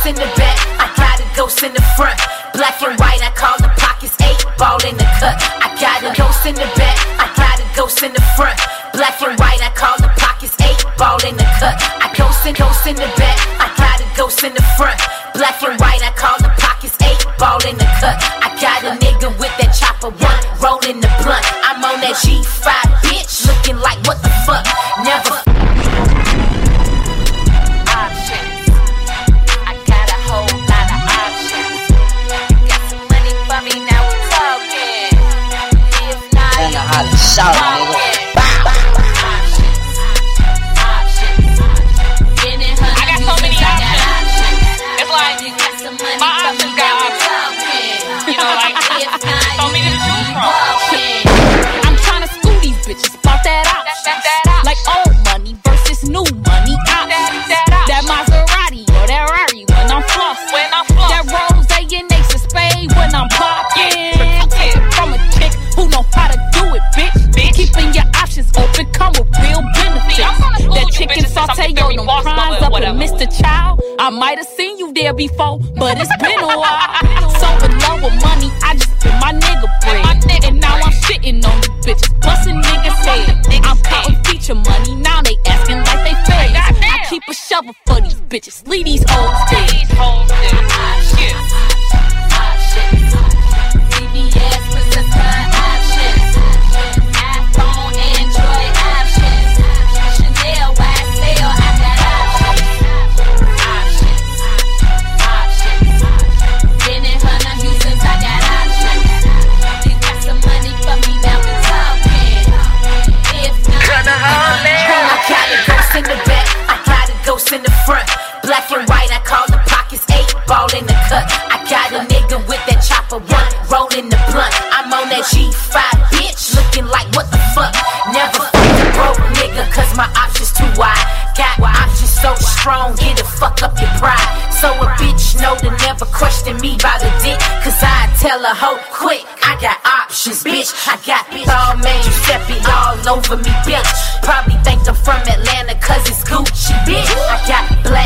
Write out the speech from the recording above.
ghost in the back, I got a ghost in the front. Black and white, I call the pockets 8 ball in the cut. I got a ghost in the back, I got a ghost in the front. Black and white, I call the pockets 8 ball in the cut. I ghost in the back, I got a ghost in the front. Black and white, I call the pockets 8 ball in the cut. I got a nigga with that chopper one, rolling the blunt. I'm on that G5 bitch, looking like what the fuck. Never. Options. I got a whole lot of options. Got some money for me, now we talking. If not, I know how to shout, nigga. I'm tryna school these bitches about that option. Like old money versus new money options. That Maserati or that Rari when I'm flossing. That Rose and Ace of Spade when I'm popping. Take it from a chick who know how to do it, bitch. Keeping your options open come with real benefits. That chicken saute on them crimes up in Mr. Child. I might have seen you there before, but it's been a while. So in love with money, I just spend my nigga bread. And now I'm shitting on these bitches, busting niggas' head. I'm counting feature money, now they asking like they fed. I keep a shovel for these bitches, leave these hoes dead. CBS presents her options. iPhone, Android options. Chanel, YSL, I got options. Getting Hunter Houston's, I got options. You got some money for me, now we talking. If not, I got a ghost in the back, I got a ghost in the front. Black and white, I call the pockets 8 ball in the cut. I got a nigga with that chopper one, rolling the blunt. I'm on that G5 bitch, looking like what the fuck. Never fuck a broke nigga, cause my options too wide. Got options so strong, get the fuck up your pride. So a bitch know to never question me by the dick, cause I tell a hoe quick, I got options, bitch. I got all man Giuseppe all over me, bitch. Probably think I'm from Atlanta cause it's Gucci, bitch. I got black